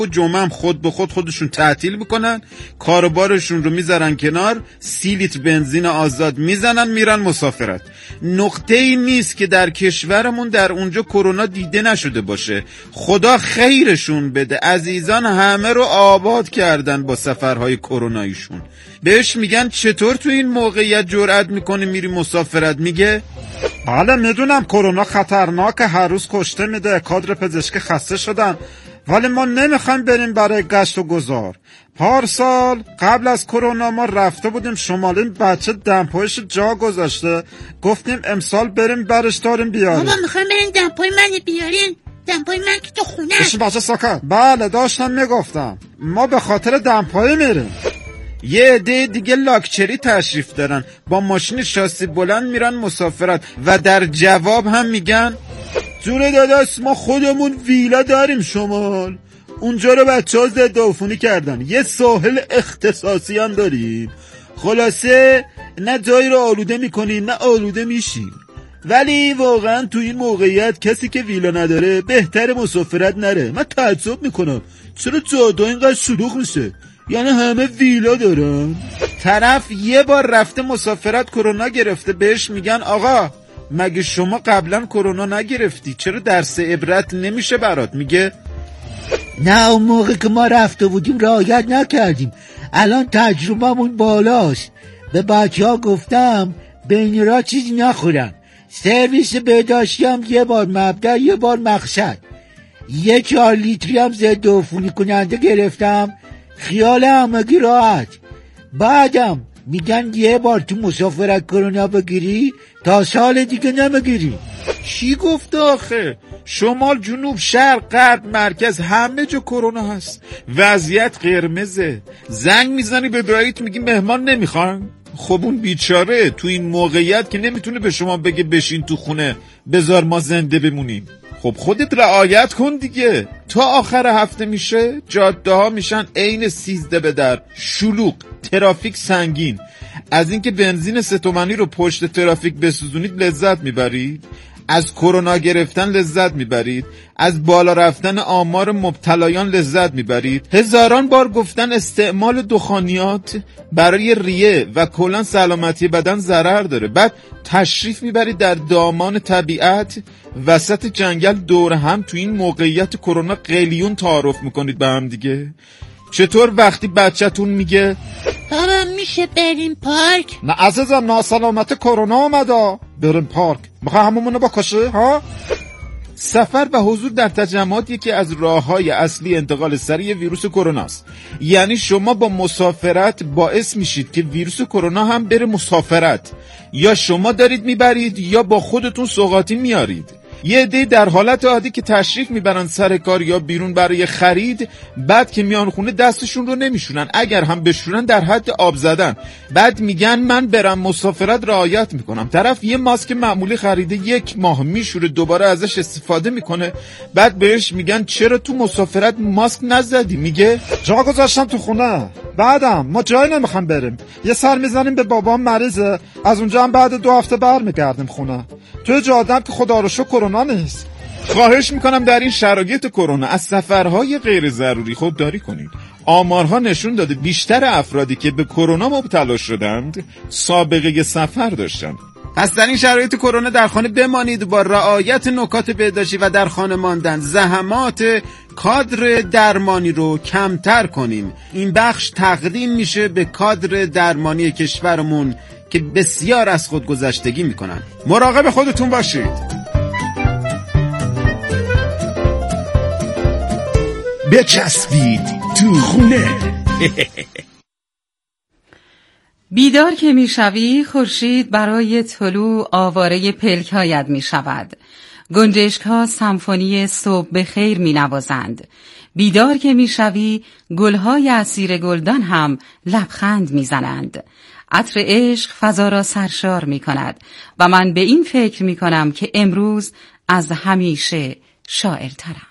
و جمعه هم خود به خود خودشون تعطیل میکنن، کاروبارشون رو میذارن کنار، 30 لیتر بنزین آزاد میزنن میرن مسافرت. نقطه ای نیست که در کشورمون در اونجا کرونا دیده نشده باشه. خدا خیرشون بده، عزیزان همه رو آباد کردن با سفرهای کروناییشون. بهش میگن چطور تو این موقعیت جرأت میکنی میری مسافرت؟ میگه بله میدونم کرونا خطرناکه، هر روز کشته میده، کادر پزشکی خسته شدن، ولی ما نمیخوایم بریم برای گشت و گذار. پارسال قبل از کرونا ما رفته بودیم شمالی، بچه دمپایش جا گذاشته، گفتیم امسال بریم برش داریم بیاریم. بابا میخوایم بریم دمپای من بیارین؟ دمپای من که تو خونه. بشی بچه ساکت. بله داشتم میگفتم ما به خاطر دمپایی میریم. یه عده دیگه لاکچری تشریف دارن، با ماشین شاسی بلند میرن مسافرت و در جواب هم میگن جون داداش ما خودمون ویلا داریم شمال، اونجا رو بچه ها ضد عفونی کردن، یه ساحل اختصاصی هم داریم، خلاصه نه جایی رو آلوده میکنیم نه آلوده میشیم. ولی واقعا تو این موقعیت کسی که ویلا نداره بهتر مسافرت نره. من تعجب میکنم چرا جادا اینقدر شلوغ میشه، یعنی همه ویلا دارن. طرف یه بار رفته مسافرت کرونا گرفته، بهش میگن آقا مگه شما قبلا کرونا نگرفتی، چرا درس عبرت نمیشه برات؟ میگه نه اون موقع که ما رفته بودیم رعایت نکردیم، الان تجربه‌مون بالاست. به بچه ها گفتم بین را چیزی نخورن، سرویس بهداشتی هم یه بار مبدأ یه بار مقصد، 4 لیتری هم ضد عفونی کننده گرفتم، خیال همگی راحت. بعدم میگن یه بار تو مسافرت کرونا بگیری تا سال دیگه نمیگیری. چی گفته آخه؟ شمال، جنوب، شرق، غرب، مرکز همه جا کرونا هست، وضعیت قرمزه. زنگ میزنی به داییت میگی مهمان نمیخوان؟ خب اون بیچاره تو این موقعیت که نمیتونه به شما بگه بشین تو خونه بذار ما زنده بمونیم. خب خودت رعایت کن دیگه. تا آخر هفته میشه جاده ها میشن عین 13 به در، شلوغ، ترافیک سنگین. از اینکه بنزین 3 تومانی رو پشت ترافیک بسوزونید لذت میبرید؟ از کرونا گرفتن لذت میبرید؟ از بالا رفتن آمار مبتلایان لذت میبرید؟ هزاران بار گفتن استعمال دخانیات برای ریه و کلا سلامتی بدن ضرر داره، بعد تشریف میبرید در دامان طبیعت وسط جنگل دور هم تو این موقعیت کرونا قلیون تعارف میکنید به هم دیگه. چطور وقتی بچه‌تون میگه بابا میشه بریم پارک؟ نه عزیزم ناسلامت کرونا اومده، بریم پارک میخواه همونو بکشه ها؟ سفر و حضور در تجمعات یکی از راه‌های اصلی انتقال سریع ویروس کرونا است. یعنی شما با مسافرت باعث میشید که ویروس کرونا هم بره مسافرت، یا شما دارید میبرید یا با خودتون سوغاتی میارید. یه عده در حالت عادی که تشریف میبرن سر کار یا بیرون برای خرید، بعد که میان خونه دستشون رو نمیشونن، اگر هم بشونن در حد آب زدن. بعد میگن من برم مسافرت رعایت میکنم. طرف یه ماسک معمولی خریده 1 ماه میشوره دوباره ازش استفاده میکنه، بعد بهش میگن چرا تو مسافرت ماسک نزدی؟ میگه جا گذاشتم تو خونه، بعدم ما جایی نمیخوام بریم، یه سر میزنیم به بابام مریضه، از اونجا هم بعد 2 هفته برمیگردیم خونه. توی جادم که خدا رو شکر کرونا نیست. خواهش میکنم در این شرایط کرونا از سفرهای غیر ضروری خودداری کنید. آمارها نشون داده بیشتر افرادی که به کرونا مبتلا شدند سابقه سفر داشتند. پس در این شرایط کرونا در خانه بمانید، با رعایت نکات بهداشتی و در خانه ماندن زحمات کادر درمانی رو کمتر کنیم. این بخش تقدیم میشه به کادر درمانی کشورمون که بسیار از خودگذشتگی میکنن. مراقب خودتون باشید. بچسبید تو خونه. بیدار که میشوی خورشید برای طلوع آواره پلک‌هایت میشود. گنجشک‌ها سمفونی صبح به خیر مینوازند. بیدار که میشوی گل‌های اسیر گلدان هم لبخند میزنند. عطر عشق فضا را سرشار میکند و من به این فکر میکنم که امروز از همیشه شاعرترم.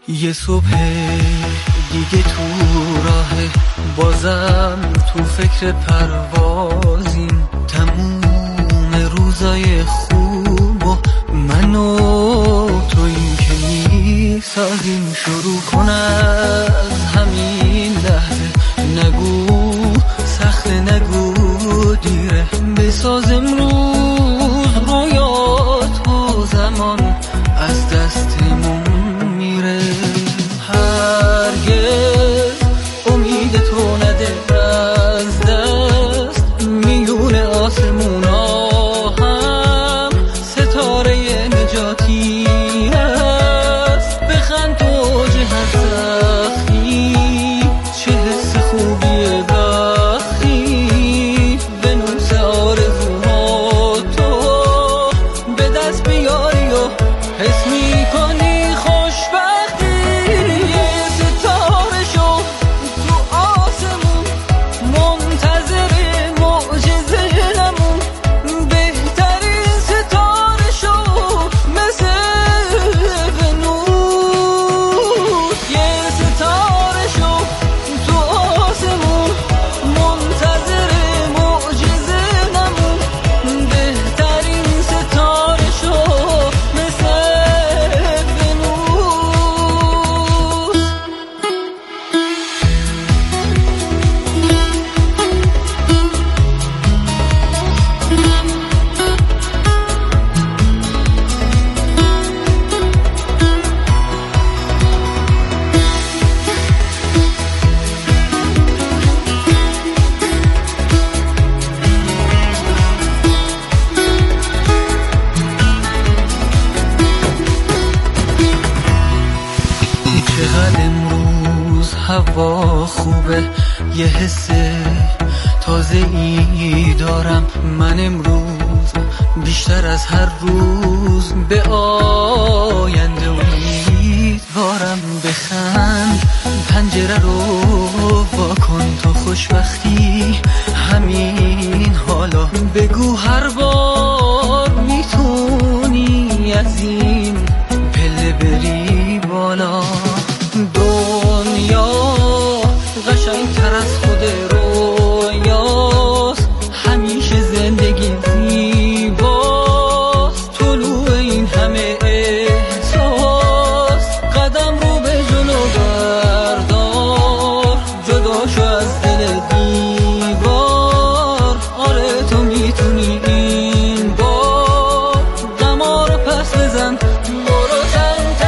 یه صبح دیگه تو راه، بازم تو فکر پروازیم. تموم روزای خوب و من و تو این که میسازیم. شروع کن از همین لحظه، نگو سخت نگو دیره. بساز امروز رویات و زمان از دستمون میره. هرگز امید تو نده از دست، میون آسمونا هم ستاره نجاتی هست. بخند تو جهت سختی، چه حس خوبیه وقتی بنوس آرزوها تو به دست بیاری و حس میکنی هوا خوبه، یه حس تازه‌ای دارم من امروز. بیشتر از هر روز به آینده امیدوارم. بخند پنجره رو واکن تو خوشبختی همین حالا. بگو هر بار میتونی از این پله بری بالا. دنیا قشنگ‌تر از خود رویاست، همیشه زندگی زیباست. طلوع این همه احساس، قدم رو به جلو بردار. جدا شو از دل دیوار، آره تو میتونی این بار. غما رو پس بزن، برو سمت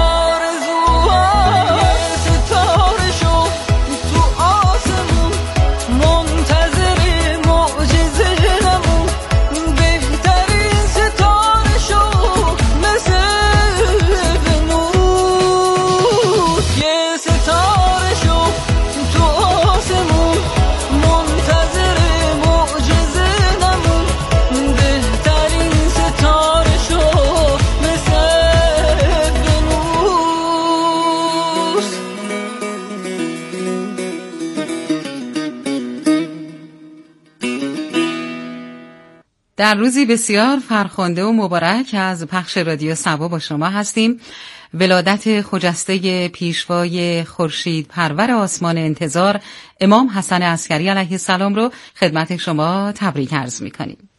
در روزی بسیار فرخنده و مبارک از پخش رادیو صبا با شما هستیم. ولادت خجسته پیشوای خورشید پرور آسمان انتظار امام حسن عسکری علیه السلام رو خدمت شما تبریک عرض می‌کنیم.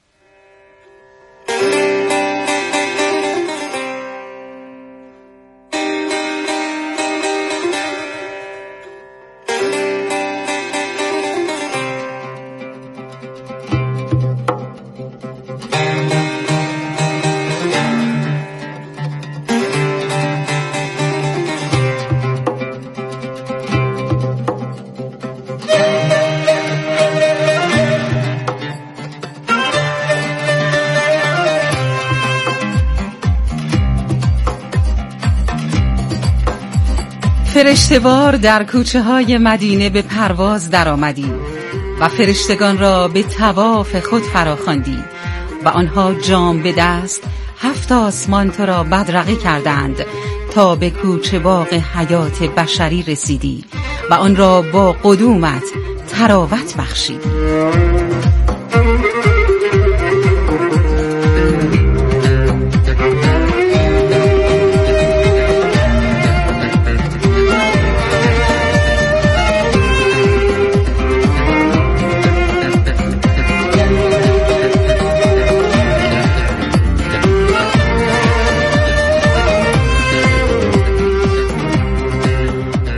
فرشته‌وار در کوچه های مدینه به پرواز در آمدی و فرشتگان را به طواف خود فراخواندی و آنها جام به دست 7 آسمان تو را بدرقه کردند تا به کوچه باغ حیات بشری رسیدی و آن را با قدومت تراوت بخشیدی.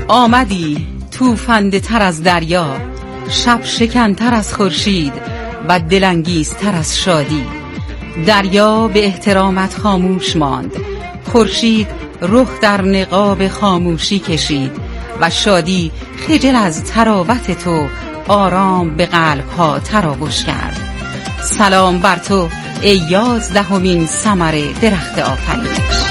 آمدی توفنده تر از دریا، شب شکنتر از خورشید و دلانگیزتر از شادی. دریا به احترامت خاموش ماند، خورشید رخ در نقاب خاموشی کشید و شادی خجل از تراوت تو آرام به قلب‌ها تراوش کرد. سلام بر تو ای 11مین ثمر درخت آفرینش.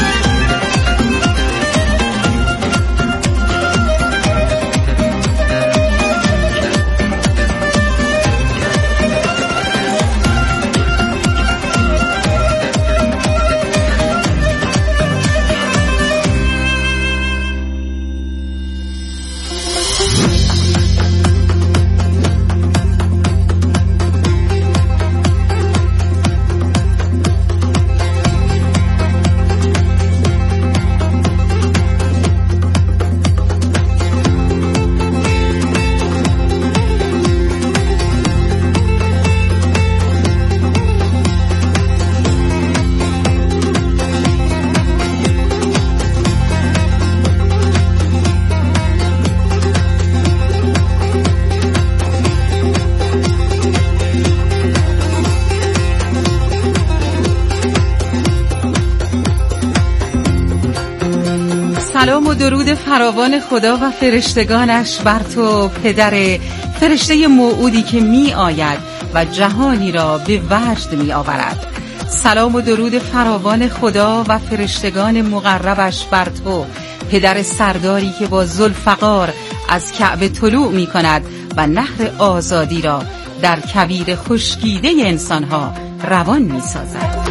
سلام و درود فراوان خدا و فرشتگانش بر تو پدر فرشته موعودی که می آید و جهانی را به وجد می آورد. سلام و درود فراوان خدا و فرشتگان مقربش بر تو پدر سرداری که با ذوالفقار از کعبه طلوع می کند و نهر آزادی را در کویر خشکیده انسانها روان می سازد.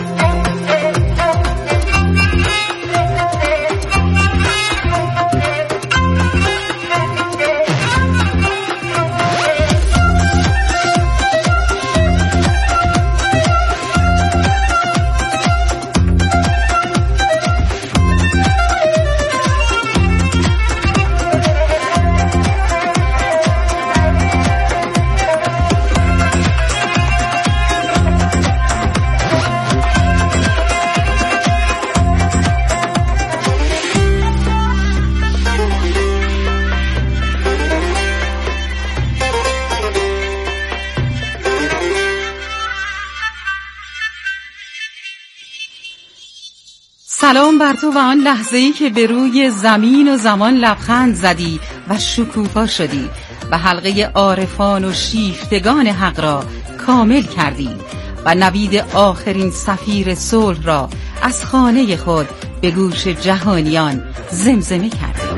سلام بر تو و آن لحظه‌ای که به روی زمین و زمان لبخند زدی و شکوفا شدی و حلقه عارفان و شیفتگان حق را کامل کردی و نوید آخرین سفیر صلح را از خانه خود به گوش جهانیان زمزمه کردی.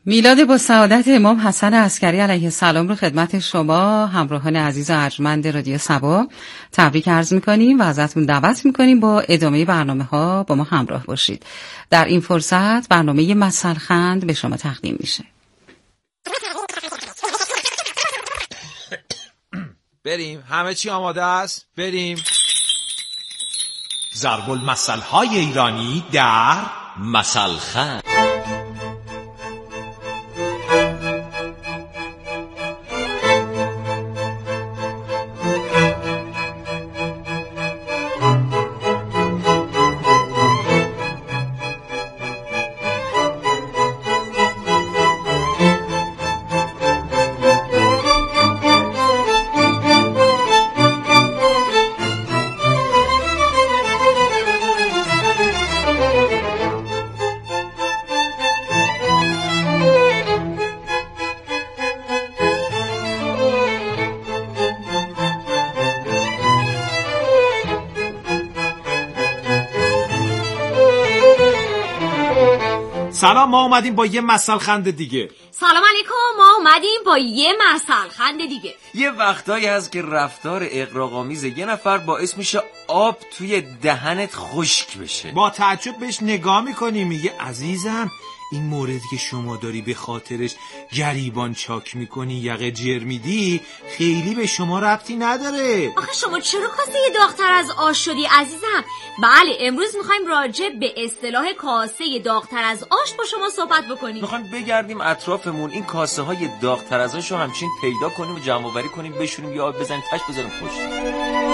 میلاد با سعادت امام حسن عسکری علیه السلام رو خدمت شما همراهان عزیز و ارجمند رادیو صبا تبریک عرض میکنیم و ازتون دعوت میکنیم با ادامه برنامه ها با ما همراه باشید. در این فرصت برنامه مثلخند به شما تقدیم میشه. بریم، همه چی آماده است؟ بریم. ضرب المثل‌های ایرانی در مثلخند. سلام، ما اومدیم با یه مثلخند دیگه. سلام علیکم، ما اومدیم با یه مثلخند دیگه. یه وقتایی هست که رفتار اغراق‌آمیز یه نفر باعث میشه آب توی دهنت خشک بشه. با تعجب بهش نگاه میکنی، میگه عزیزم این موردی که شما داری به خاطرش گریبان چاک میکنی، یقه جر میدی، خیلی به شما ربطی نداره. آخه شما چرا کاسه داغ‌تر از آش شدی عزیزم؟ بله، امروز میخوایم راجع به اصطلاح کاسه داغ‌تر از آش با شما صحبت بکنیم. میخوایم بگردیم اطرافمون این کاسه های داغ‌تر از آش رو همچین پیدا کنیم و جمع آوری کنیم، بشونیم یا آب بزنیم تاش بذاریم پشت.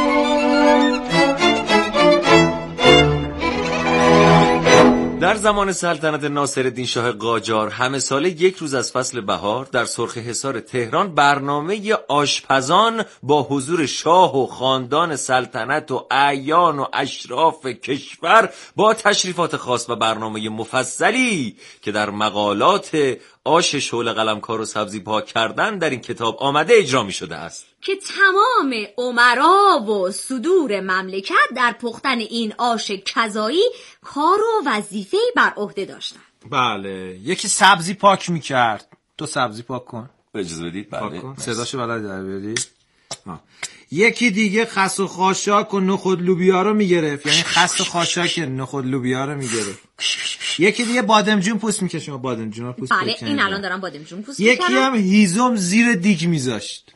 در زمان سلطنت ناصرالدین شاه قاجار همه ساله یک روز از فصل بهار در سرخ حصار تهران برنامه آشپزان با حضور شاه و خاندان سلطنت و اعیان و اشراف کشور با تشریفات خاص و برنامه مفصلی که در مقالات آش شعله قلمکار و سبزی پاک کردن در این کتاب آمده اجرا می شده است که تمام امرا و صدور مملکت در پختن این آش کذایی کار و وظیفه‌ای بر عهده داشتن. بله، یکی سبزی پاک میکرد. تو سبزی پاک کن. اجازه بدید. بله. صداشو بلد در بیاری. یکی دیگه خس و خاشاک و نخود لوبیا رو میگرفت، یعنی خس و خاشاک نخود لوبیا رو میگرفت. یکی دیگه بادمجون پوست میکرد. شما بادمجون رو پوست بله بکنید. این الان دارم بادمجون پوست میکنم. یکی هم هیزم زیر دیگ میذاشت.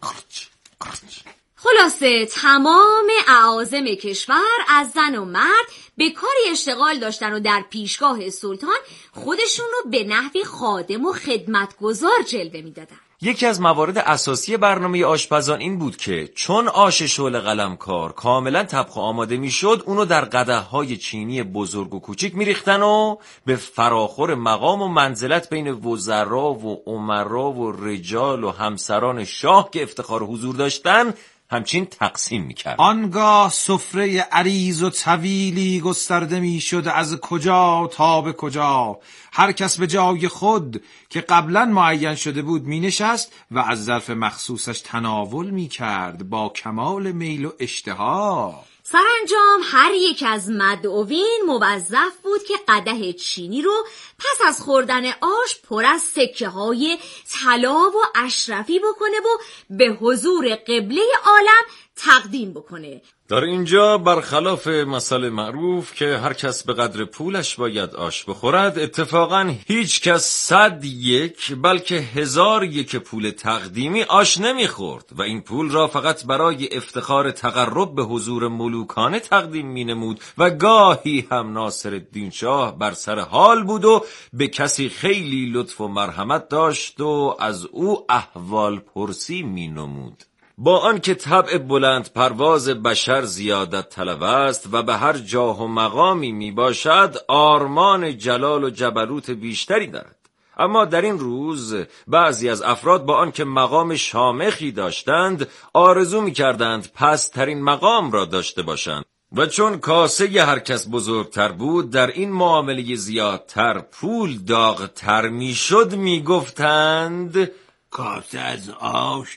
خلاصه تمام اعاظم کشور از زن و مرد به کاری اشتغال داشتن و در پیشگاه سلطان خودشون رو به نحوی خادم و خدمتگزار جلوه میدادن. یکی از موارد اساسی برنامه آشپزان این بود که چون آش شعله قلمکار کاملا طبخ آماده میشد، اونو در قدح‌های چینی بزرگ و کوچیک میریختن و به فراخور مقام و منزلت بین وزرا و امرا و رجال و همسران شاه که افتخار حضور داشتن همچین تقسیم میکرد. آنگاه سفره عریض و طویلی گسترده میشد از کجا تا به کجا. هر کس به جای خود که قبلا معین شده بود می نشست و از ظرف مخصوصش تناول می کرد با کمال میل و اشتها. سرانجام هر یک از مدعوین موظف بود که قدح چینی رو پس از خوردن آش پر از سکه های طلا و اشرفی بکنه و به حضور قبله عالم تقدیم بکنه. در اینجا برخلاف مثل معروف که هر کس به قدر پولش باید آش بخورد، اتفاقا هیچ کس 101 بلکه 1001 پول تقدیمی آش نمیخورد و این پول را فقط برای افتخار تقرب به حضور ملوکانه تقدیم مینمود و گاهی هم ناصرالدین شاه بر سر حال بود و به کسی خیلی لطف و مرحمت داشت و از او احوال پرسی مینمود. با آنکه طبع بلند پرواز بشر زیادت طلب است و به هر جاه و مقامی می باشد، آرمان جلال و جبروت بیشتری دارد. اما در این روز بعضی از افراد با آنکه مقام شامخی داشتند، آرزو می کردند پسترین مقام را داشته باشند و چون کاسه هر کس بزرگتر بود، در این معامله زیادتر پول داغتر می شد. می گفتند کاسه از آش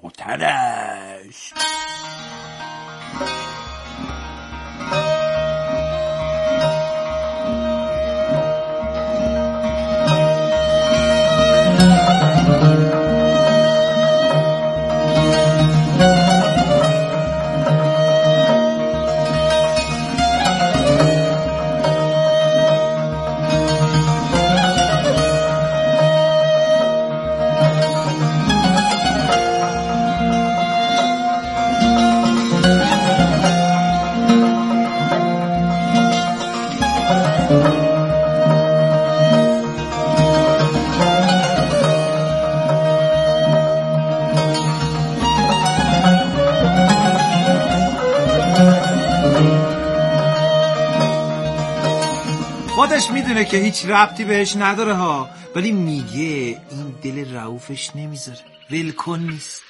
داغ‌ترش. خودش میدونه که هیچ ربطی بهش نداره ها، ولی میگه این دل رؤوفش نمیذاره، ولکن نیست.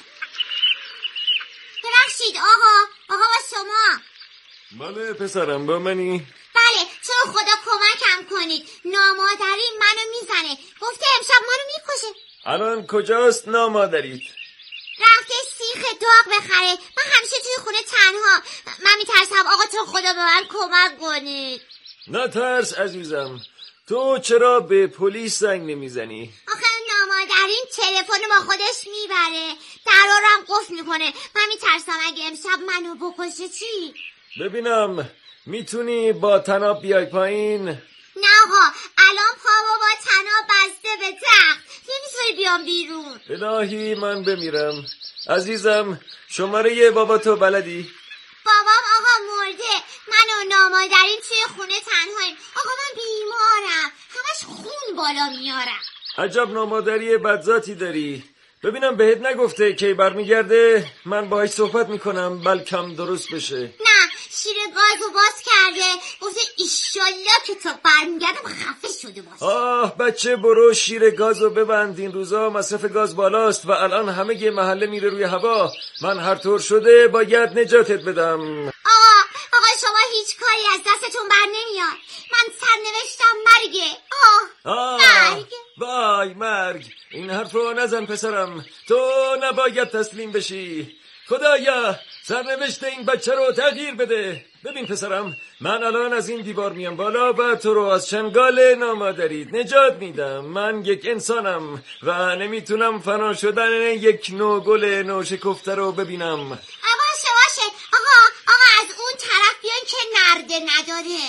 ببخشید آقا با شما. بله پسرم، با منی؟ بله، تو خدا کمکم کنید، نامادری منو میزنه، گفته امشب منو میکشه. الان کجاست نامادریت؟ رفته سیخ داغ بخره، من همیشه توی خونه تنها، من میترسم آقا تو خدا به من کمک کنید. نترس عزیزم، تو چرا به پلیس زنگ نمیزنی؟ آخه نامادرین تلفن با خودش میبره، درارم قفل میکنه، من میترسم اگه امشب منو بکشه چی؟ ببینم میتونی با طناب بیای پایین؟ نه آقا، الان پامو با طناب بسته به تخت، نمیتونی بیام بیرون. الهی من بمیرم. عزیزم شماره بابا تو بلدی؟ بابام آقا مرده، من و نامادرین توی خونه تنهاییم. آقا من بیمارم، همش خون بالا میارم. عجب نامادری بدذاتی داری. ببینم بهت نگفته کی برمیگرده؟ من باهاش صحبت میکنم بلکم درست بشه. نه، شیر گازو باز کرده، گفته ایشالله که تا برمیگردم خفه شده باشه. آه بچه برو شیر گازو ببند، این روزا مصرف گاز بالاست و الان همه محله میره روی هوا. من هر طور شده باید نجاتت بدم. آقا شما هیچ کاری از دستتون بر نمیاد، من سرنوشتم مرگه. مرگ. وای مرگ، این حرف رو نزن پسرم، تو نباید تسلیم بشی. خدایا سرنوشت این بچه رو تغییر بده. ببین پسرم، من الان از این دیوار میام بالا و تو رو از چنگال نامادریت نجات میدم. من یک انسانم و نمیتونم فنا شدن یک نوع گل نوشکفته رو ببینم. باشه آقا از اون طرف بیان که نرده نداره.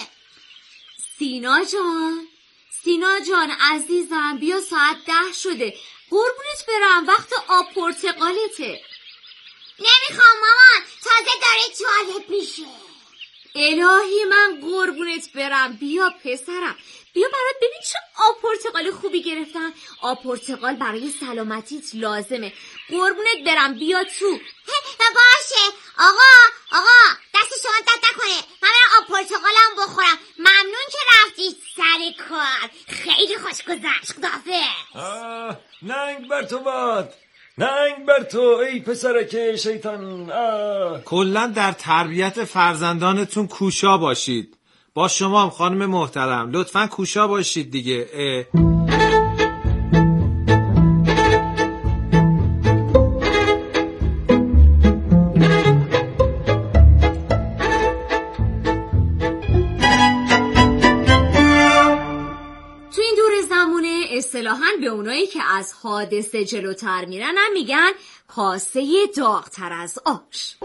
سینا جان عزیزم، بیا ساعت 10 شده، قربونت برم، وقت آب پرتقالته. نمیخوام مامان، تازه داره جالب میشه. الهی من قربونت برم، بیا پسرم، بیا برات ببین چه آب پرتقال خوبی گرفتن. آب پرتقال برای سلامتیت لازمه، قربونت برم، بیا تو. باشه آقا دست شما درد نکنه، من آب پرتقالم بخورم. ممنون که رفتی سر کار، خیلی خوش گذشت. خداحافظ. ننگ بر تو باد، ننگ بر تو ای پسرک شیطان. کلا در تربیت فرزندانتون کوشا باشید. با شما هم خانم محترم، لطفاً کوشا باشید دیگه. اصطلاحاً به اونایی که از حادثه جلوتر میرن هم میگن کاسه داغ‌تر از آش.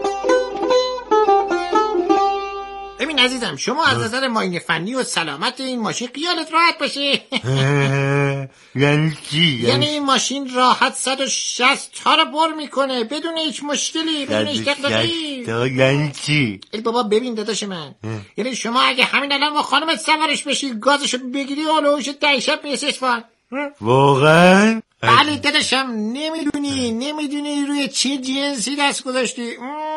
ببین عزیزم، شما از نظر معاینه فنی و سلامت این ماشین خیالت راحت باشه. یعنی چی؟ یعنی این ماشین راحت 160 تا رو بر میکنه بدون هیچ مشکلی، بدون هیچ دغدغه‌ای. یعنی چی؟ ای بابا ببین داداش من، یعنی شما اگه همین الان با خانمت سوارش بشی، گازشو بگیری، حالا 10 شب میرسه اصفهان. واقعا؟ بله داداشم، نمیدونی روی چه جنسی دست گذاشتی.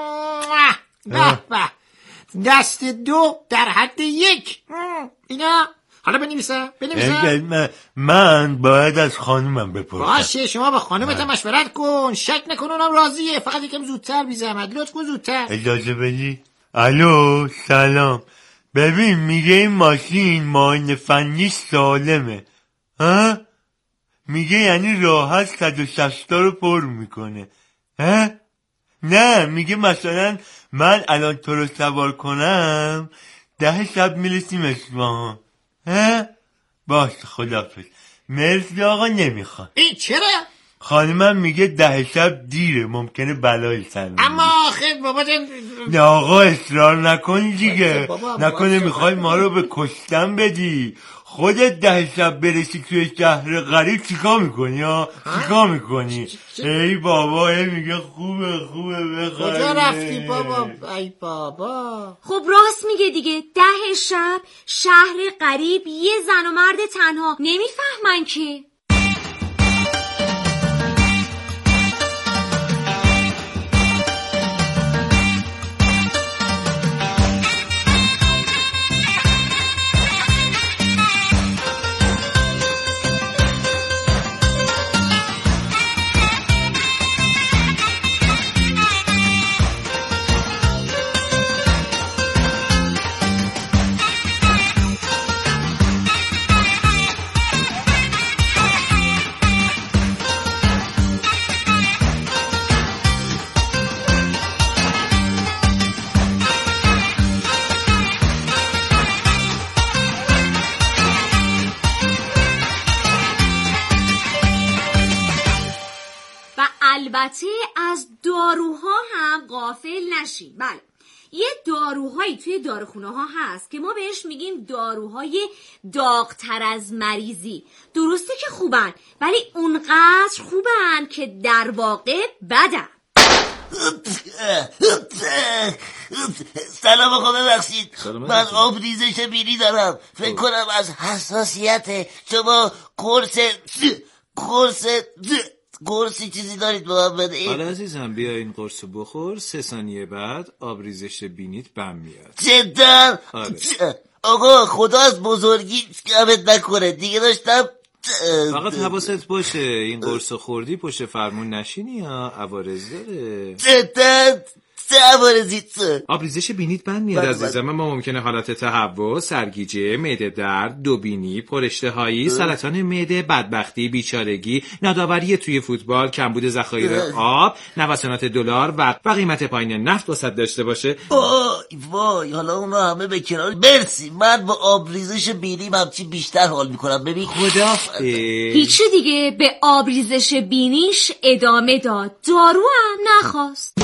به دست 2 در حد 1. اینا حالا بنویسه. من باید از خانومم بپرسم. باشه، شما با خانومت مشورت کن، شک نکن اونم راضیه، فقط یکم زودتر بی زحمت، لطف کن زودتر. اجازه بدی؟ الو سلام، ببین میگه این ماشین معاینه فنی سالمه. ها؟ میگه یعنی راحت 160 تا رو پر میکنه. ها؟ نه میگه مثلا من الان تو رو سوار کنم 10 شب میرسیم اصفهان. ها؟ باشه خداحافظ. مرسی آقا، نمیخوام. این چرا؟ خانمم میگه 10 شب دیره، ممکنه بلایی سر بره. اما آخه بابا نه آقا اصرار نکن دیگه، نکنه میخوای ما رو به کشتن بدی. خودت 10 شب برسی توی شهر غریب چیکار میکنی ها؟ چیکار میکنی؟ ای بابا میگه خوبه بخواه. کجا رفتی بابا؟ ای بابا. خب راست میگه دیگه، 10 شب شهر غریب، یه زن و مرد تنها، نمیفهمن که. البته از داروها هم غافل نشیم. بله، یه داروهایی توی داروخونه ها هست که ما بهش میگیم داروهای داغتر از مریضی. درسته که خوبن، ولی اونقدر خوبن که در واقع بدن. سلام آقا، ببخشید من آبریزش بینی دارم. فکر کنم از حساسیت شما قرصی چیزی دارید با هم بده. حالا عزیزم بیا این قرصو بخور، 3 ثانیه بعد آبریزش بینیت بم میاد. جدا؟ آره. آقا خدا از بزرگی کمت نکنه دیگه. داشتم فقط حواست باشه این قرصو خوردی پشت فرمون نشینی یا عوارض داره. جدا؟ چه عوارضی؟ آبریزش بینیت بند میاد عزیزم. ما ممکنه حالت تهوع، سرگیجه، معده درد، دوبینی، پراشتهایی، سرطان معده، بدبختی، بیچارگی، ناداوری توی فوتبال، کمبود ذخایر آب، نوسانات دلار و قیمت پایین نفت واسط داشته باشه. وای حالا اونا همه به کنار. مرسی، من با آبریزش بینیم همچی بیشتر حال میکنم. ببین خدا هیچی دیگه، به آبریزش بینیش ادامه داد، دارو هم نخواست.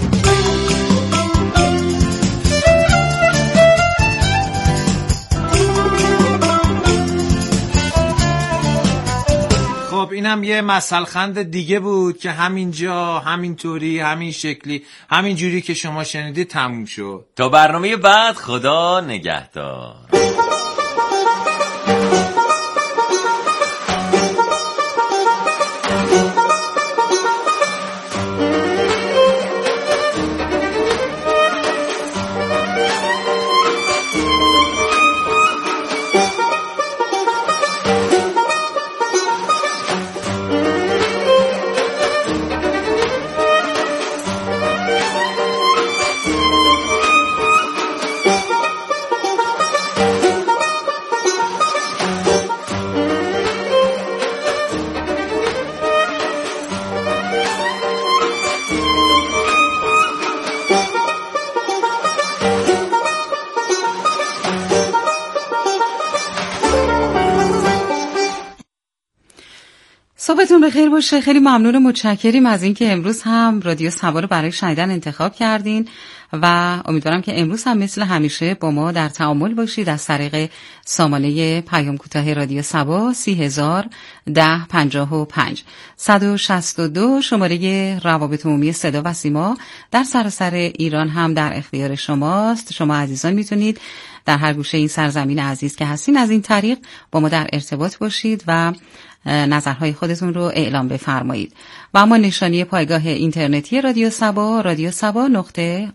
خب اینم یه مسلخند دیگه بود که همینجا همینطوری همین شکلی همین جوری که شما شنیدید تموم شد. تا برنامه بعد، خدا نگهدار. صبحتون بخیر باشه. خیلی ممنون و متشکریم از اینکه امروز هم رادیو سبا رو برای شنیدن انتخاب کردین و امیدوارم که امروز هم مثل همیشه با ما در تعامل باشید از طریق سامانه پیام کوتاه رادیو سبا 301055 162 شماره روابط عمومی صدا و سیما در سراسر ایران هم در اختیار شماست. شما عزیزان میتونید در هر گوشه این سرزمین عزیز که هستین از این طریق با ما در ارتباط باشید و نظرهای خودتون رو اعلام بفرمایید. و اما نشانی پایگاه اینترنتی رادیو سبا، رادیو سبا